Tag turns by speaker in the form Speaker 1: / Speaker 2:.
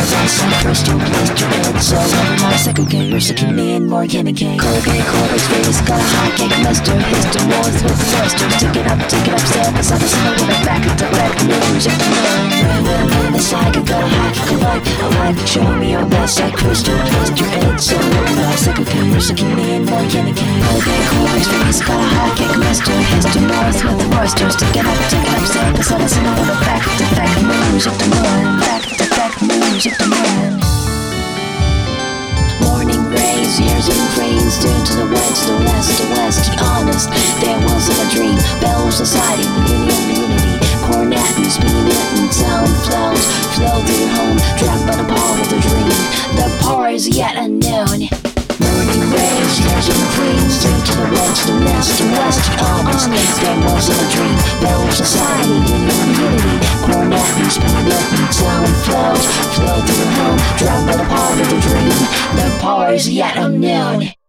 Speaker 1: Awesome crystal blister head. So over my second game, you're sucking me in more chemical. Colgate, Colgate's face, got a hot cake mister. Hister, north with the thrusters. Take it up, step aside the center with a back to back music. In the side, I got a hot I like, show me your best. Like crystal blister head. So over my second game, you're sucking me in more chemical. Colgate, Colgate's face, got a hot cake mister. Hister, north with the thrusters. Take it up, step aside the center with a back to back music. Back to back music. Morning rays, years and cranes, turn to the west, the honest, there wasn't a dream. Bell society, the unity, cornet and speed it, and sound flows, flow through your home, trapped by the power of the dream. The power is yet unknown. Morning rays, years and cranes, turn to the west, the honest, there wasn't a dream. Bell society, the unity, cornet and speed it, and sound flows, flow through your home, trapped by the power of the dream. The power is yet unknown.